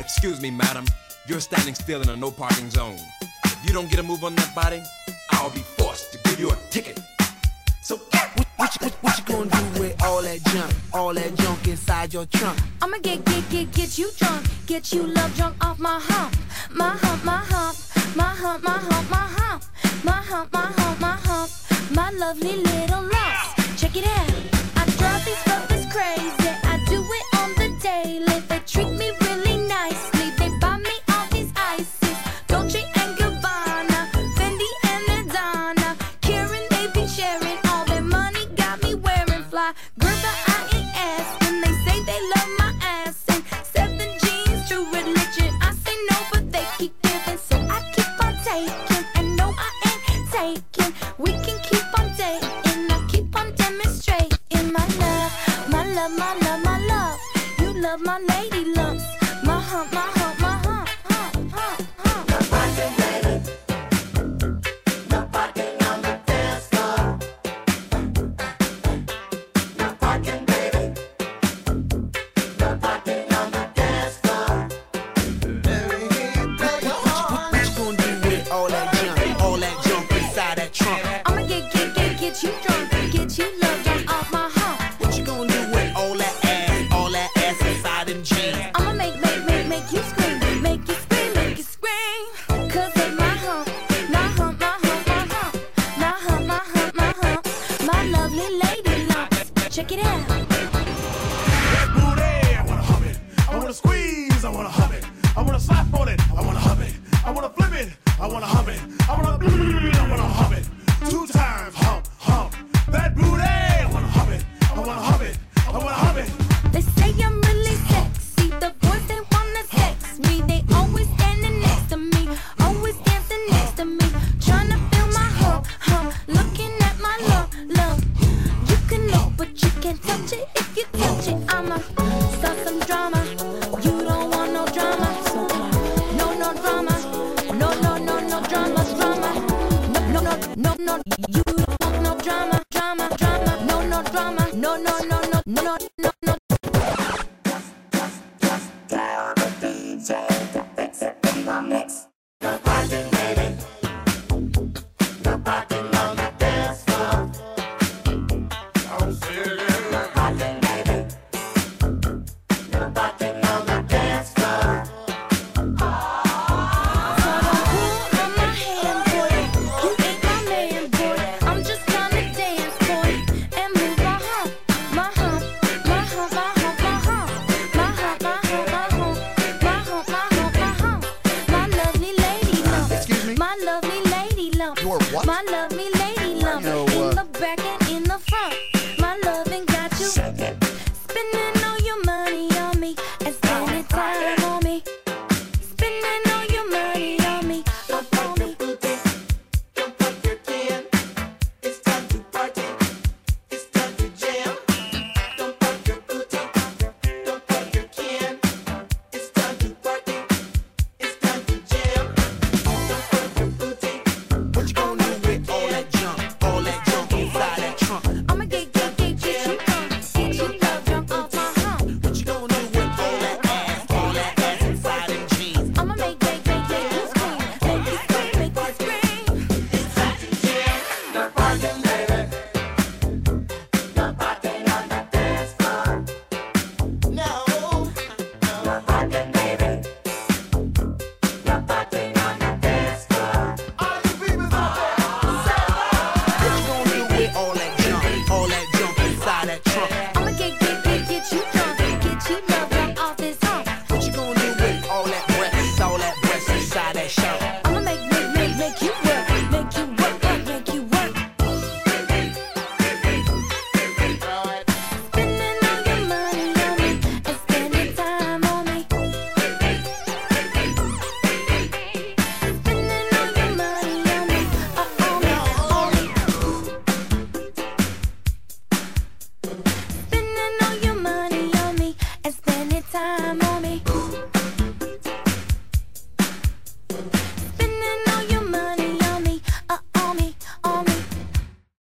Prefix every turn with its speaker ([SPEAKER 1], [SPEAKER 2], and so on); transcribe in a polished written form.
[SPEAKER 1] Excuse me, madam. You're standing still in a no parking zone. If you don't get a move on that body, I'll be forced to give you a ticket. So
[SPEAKER 2] what you gonna do with all that junk inside your trunk?
[SPEAKER 3] I'ma get you drunk, get you love drunk off my hump, my hump, my hump, my hump, my hump, my hump, my hump, my hump, my hump, my lovely little lumps. Check it out. I drive these fuckers crazy. I do it on the daily. They treat me really nicely. They buy me all these ices, Dolce and Gabbana, Fendi and Madonna. Karen, they be sharing all their money, got me wearing fly. Girls that I ain't asking, they say they love my ass and 7 jeans, true religion. I say no, but they keep giving, so I keep on taking. And no, I ain't taking. We can keep on dating. I keep on demonstrating my love, my love, my love, my love. You love my lady lumps, my hump, my hump, my hump, hump, hump, hump.
[SPEAKER 4] No parking, baby. No parking on the dance floor. No parking, baby. No parking on the dance floor.
[SPEAKER 2] What you gonna do with all that junk inside that trunk?
[SPEAKER 3] I'ma get you drunk, get you love drunk off my hump.
[SPEAKER 2] What you gonna do with all that ass inside them jeans?
[SPEAKER 3] I'ma make you scream, make you scream, make you scream. Cause of my hump, my hump, my hump, my hump, my hump, my hump, my hump, my lovely lady lumps. Check it out.
[SPEAKER 5] That booty, I wanna hum it. I wanna squeeze, I wanna hum it. I wanna slap on it, I wanna hum it. I wanna flip it, I wanna hum it. I wanna hum it. 2 times hump, hump. That booty, I wanna hum it. I wanna hum it. I wanna hum it.